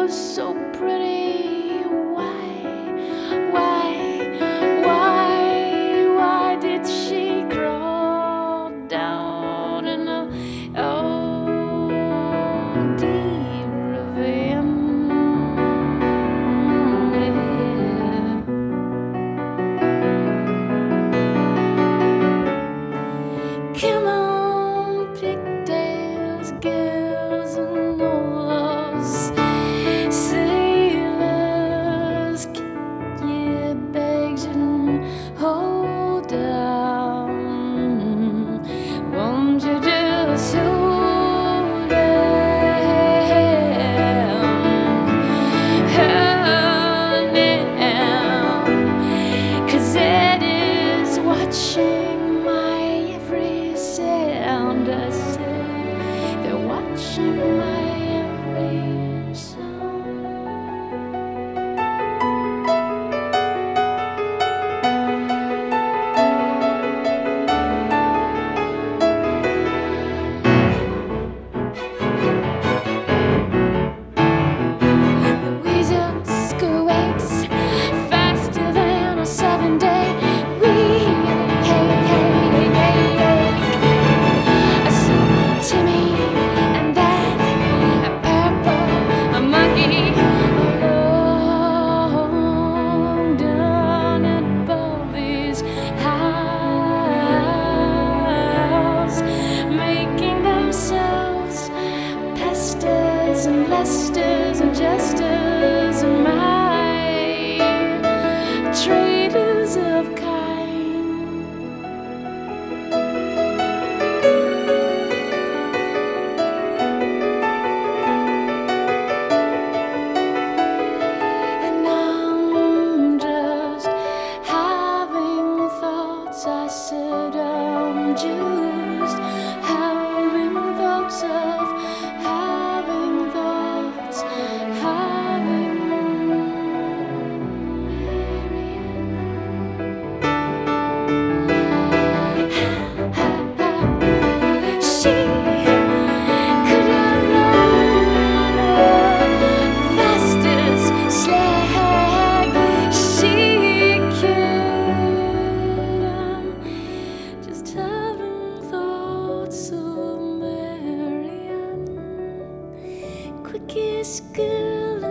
was so pretty. Why did she crawl down in a deep ravine? Come on, pigtails, girls, and all those sailors, get your bags and hold down. Won't you just hold down? Hold down, 'cause it is watching my every sound. I said they're watching my every sound. The weasel squeaks faster than a 7-day week. So Timmy and that purple monkey alone down at Bobby's house, making themselves pesters and lesters and jesters and my traitors of kind. And I'm just having thoughts. I said I'm just having thoughts of having thoughts, having Marian. She could have run fast as slag. She could. I'm just having thoughts of Marian, quickest girl